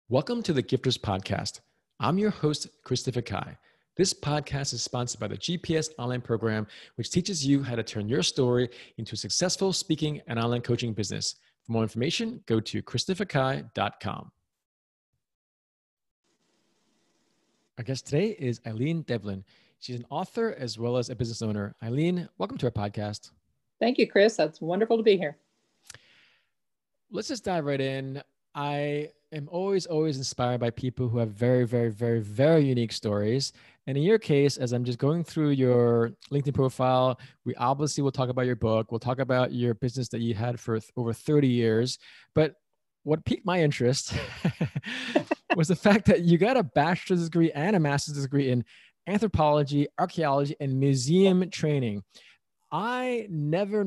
Welcome to the Gifters Podcast. I'm your host, Christopher Kai. This podcast is sponsored by the GPS Online Program, which teaches you how to turn your story into a successful speaking and online coaching business. For more information, go to christopherkai.com. Our guest today is Eileen Devlin. She's an author as well as a business owner. Eileen, welcome to our podcast. Thank you, Chris. That's wonderful to be here. Let's just dive right in. I am always inspired by people who have very unique stories. And in your case, as I'm just going through your LinkedIn profile, we obviously will talk about your book. We'll talk about your business that you had for over 30 years. But what piqued my interest was the fact that you got a bachelor's degree and a master's degree in anthropology, archaeology, and museum training. I never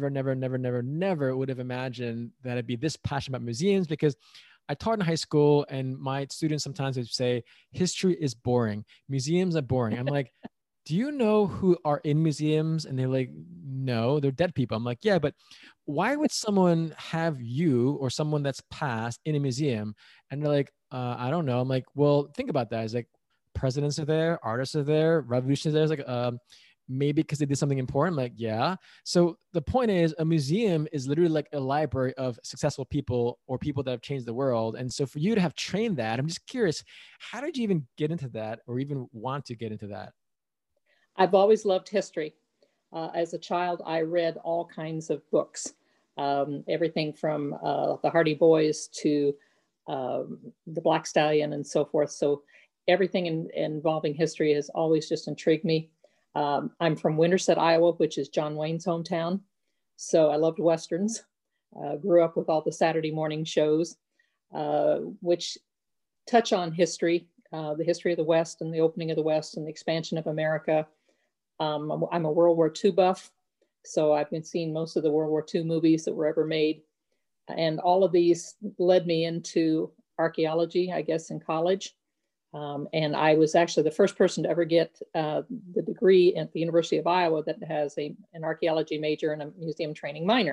would have imagined that I'd be this passionate about museums, because I taught in high school and my students sometimes would say, history is boring. Museums are boring. I'm like, do you know who are in museums? And they're like, no, they're dead people. I'm like, yeah, but why would someone have you or someone that's passed in a museum? And they're like, I don't know. I'm like, well, think about that. It's like presidents are there, artists are there, revolutions are there. It's like, maybe because they did something important. Like, yeah. So the point is, a museum is literally like a library of successful people or people that have changed the world. And so for you to have trained that, I'm just curious, how did you even get into that or even want to get into that? I've always loved history. As a child, I read all kinds of books, everything from the Hardy Boys to the Black Stallion and so forth. So everything involving history has always just intrigued me. I'm from Winterset, Iowa, which is John Wayne's hometown. So I loved Westerns, grew up with all the Saturday morning shows, which touch on history, the history of the West and the opening of the West and the expansion of America. I'm a World War II buff, so I've been seeing most of the World War II movies that were ever made. And all of these led me into archaeology, I guess, in college. And I was actually the first person to ever get the degree at the University of Iowa that has an archaeology major and a museum training minor.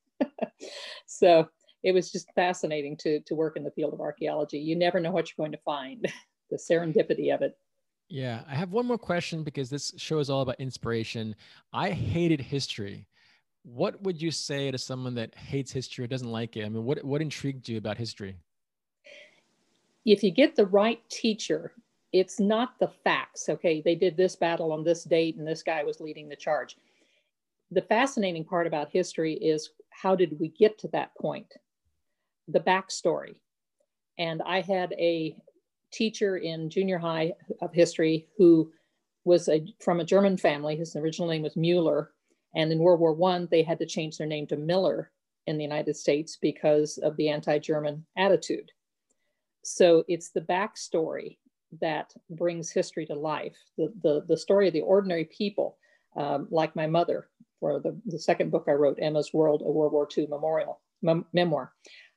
So it was just fascinating to work in the field of archaeology. You never know what you're going to find, the serendipity of it. Yeah, I have one more question because this show is all about inspiration. I hated history. What would you say to someone that hates history or doesn't like it? I mean, what intrigued you about history? If you get the right teacher, it's not the facts. Okay, they did this battle on this date and this guy was leading the charge. The fascinating part about history is, how did we get to that point? The backstory. And I had a teacher in junior high of history who was from a German family. His original name was Mueller. And in World War I, they had to change their name to Miller in the United States because of the anti-German attitude. So it's the backstory that brings history to life. The story of the ordinary people, like my mother, for the second book I wrote, Emma's World, a World War II memoir.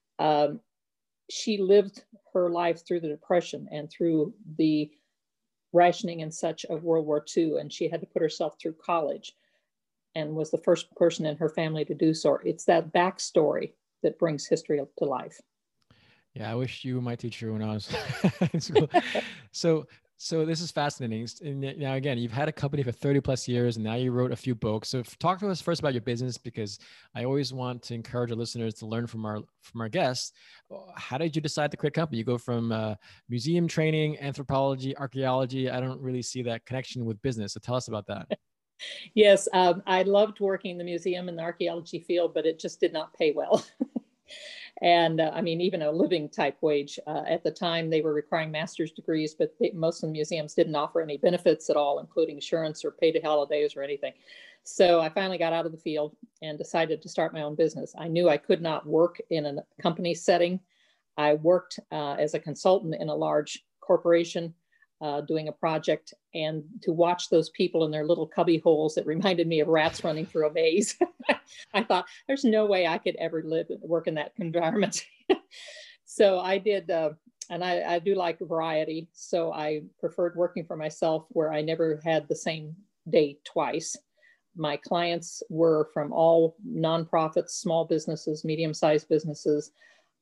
She lived her life through the Depression and through the rationing and such of World War II, and she had to put herself through college and was the first person in her family to do so. It's that backstory that brings history to life. Yeah, I wish you were my teacher when I was in school. So this is fascinating. And now, again, you've had a company for 30 plus years, and now you wrote a few books. So talk to us first about your business, because I always want to encourage our listeners to learn from our guests. How did you decide to create a company? You go from museum training, anthropology, archaeology. I don't really see that connection with business. So tell us about that. Yes, I loved working in the museum and the archaeology field, but it just did not pay well. And I mean, even a living type wage. At the time, they were requiring master's degrees, but most of the museums didn't offer any benefits at all, including insurance or paid holidays or anything. So I finally got out of the field and decided to start my own business. I knew I could not work in a company setting. I worked as a consultant in a large corporation doing a project, and to watch those people in their little cubby holes, it reminded me of rats running through a maze. I thought, there's no way I could ever work in that environment. So I did, and I do like variety. So I preferred working for myself, where I never had the same day twice. My clients were from all nonprofits, small businesses, medium-sized businesses,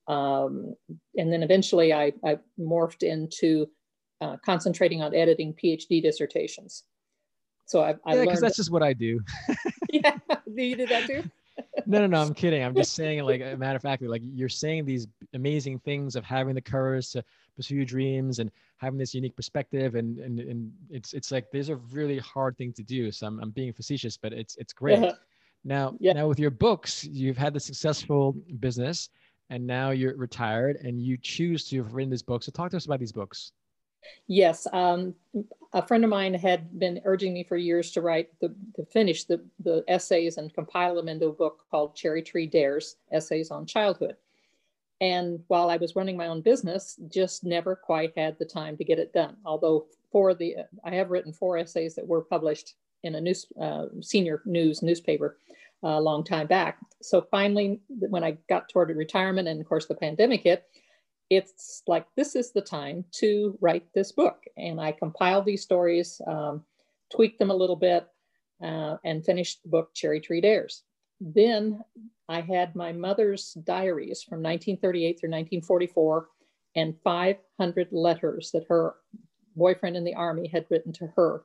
And then eventually I morphed into concentrating on editing PhD dissertations. So I Yeah, because learned. that's just what I do. Yeah, you did that too? No, I'm kidding. I'm just saying, like, a matter of fact, like you're saying these amazing things of having the courage to pursue your dreams and having this unique perspective, and it's like these are really hard things to do. So I'm being facetious, but it's great. Now, Yeah. now with your books, you've had the successful business, and now you're retired, and you choose to have written this book. So talk to us about these books. Yes. A friend of mine had been urging me for years to finish the essays and compile them into a book called Cherry Tree Dares, Essays on Childhood. And while I was running my own business, just never quite had the time to get it done. Although I have written 4 essays that were published in a senior news newspaper a long time back. So finally, when I got toward retirement, and of course the pandemic hit, it's like, this is the time to write this book. And I compiled these stories, tweaked them a little bit, and finished the book Cherry Tree Dares. Then I had my mother's diaries from 1938 through 1944 and 500 letters that her boyfriend in the Army had written to her.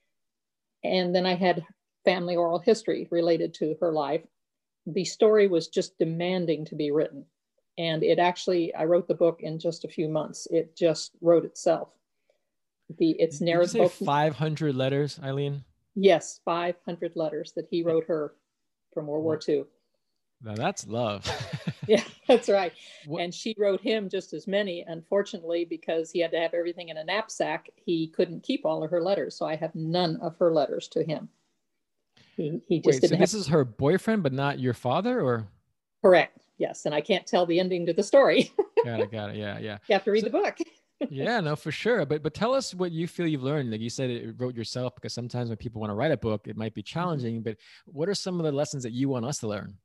And then I had family oral history related to her life. The story was just demanding to be written. And I wrote the book in just a few months. It just wrote itself. It's narrative. Did you say 500 letters, Eileen? Yes, 500 letters that he wrote her from World War II. Now that's love. Yeah, that's right. And she wrote him just as many. Unfortunately, because he had to have everything in a knapsack, he couldn't keep all of her letters. So I have none of her letters to him. He just didn't. So this is her boyfriend, but not your father, or? Correct. Yes. And I can't tell the ending to the story. Got it. Yeah. You have to read the book. Yeah, no, for sure. But tell us what you feel you've learned. Like you said, it wrote yourself, because sometimes when people want to write a book, it might be challenging. But what are some of the lessons that you want us to learn?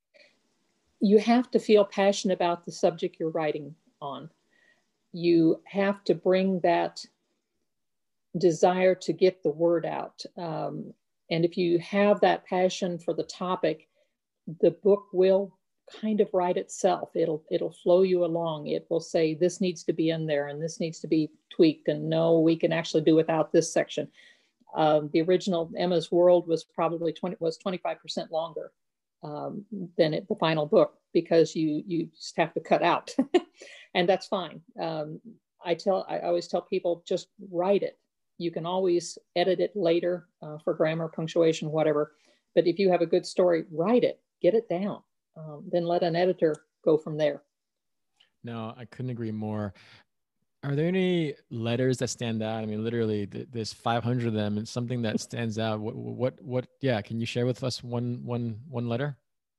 You have to feel passionate about the subject you're writing on. You have to bring that desire to get the word out. And if you have that passion for the topic, the book will kind of write itself. It'll flow you along. It will say, this needs to be in there and this needs to be tweaked. And no, we can actually do without this section. The original Emma's World was probably 25% longer than the final book, because you just have to cut out. And that's fine. I always tell people, just write it. You can always edit it later for grammar, punctuation, whatever. But if you have a good story, write it, get it down. Then let an editor go from there. No, I couldn't agree more. Are there any letters that stand out? I mean, literally, there's 500 of them, and something that stands out. What? Yeah, can you share with us one letter?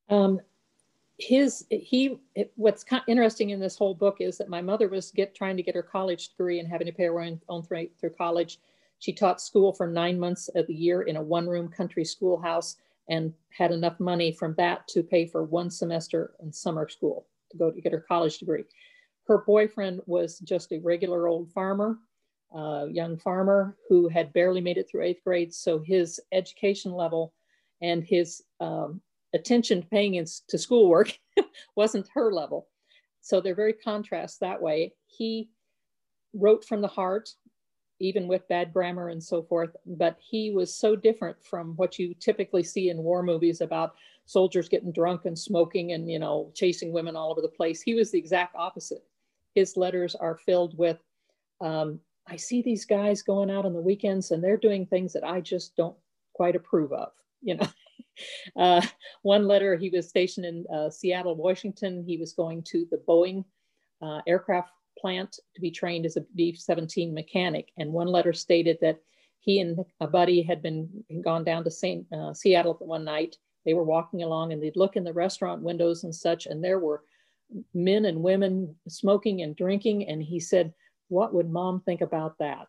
What's kind of interesting in this whole book is that my mother was trying to get her college degree and having to pay her own through college. She taught school for 9 months of the year in a one-room country schoolhouse, and had enough money from that to pay for 1 semester in summer school to get her college degree. Her boyfriend was just a regular old farmer, young farmer who had barely made it through 8th grade. So his education level and his attention to paying to schoolwork wasn't her level. So they're very contrast that way. He wrote from the heart, even with bad grammar and so forth, but he was so different from what you typically see in war movies about soldiers getting drunk and smoking and, chasing women all over the place. He was the exact opposite. His letters are filled with, I see these guys going out on the weekends and they're doing things that I just don't quite approve of, One letter, he was stationed in Seattle, Washington. He was going to the Boeing aircraft plant to be trained as a B-17 mechanic. And one letter stated that he and a buddy had gone down to Seattle one night. They were walking along and they'd look in the restaurant windows and such, and there were men and women smoking and drinking. And he said, what would mom think about that?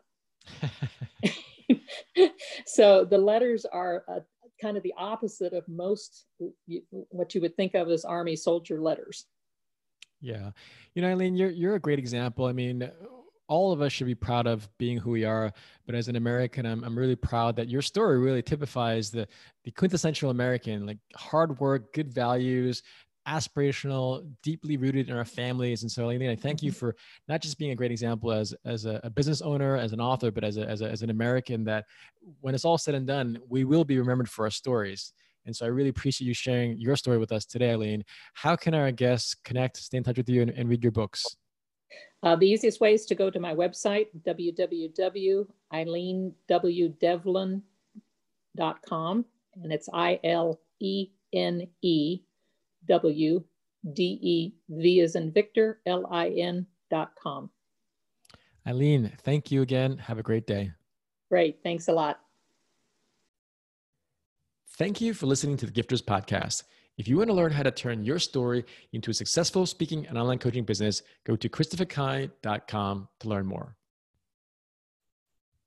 So the letters are kind of the opposite of most what you would think of as Army soldier letters. Yeah. Eileen, you're a great example. I mean, all of us should be proud of being who we are. But as an American, I'm really proud that your story really typifies the quintessential American, like hard work, good values, aspirational, deeply rooted in our families. And so, Aileen, I thank you for not just being a great example as a business owner, as an author, but as an American, that when it's all said and done, we will be remembered for our stories. And so I really appreciate you sharing your story with us today, Aileen. How can our guests connect, stay in touch with you, and read your books? The easiest way is to go to my website, www.eileenwdevlin.com, and it's ILENEWDEV as in Victor, LIN.com. Aileen, thank you again. Have a great day. Great. Thanks a lot. Thank you for listening to the Gifters Podcast. If you want to learn how to turn your story into a successful speaking and online coaching business, go to christopherkai.com to learn more.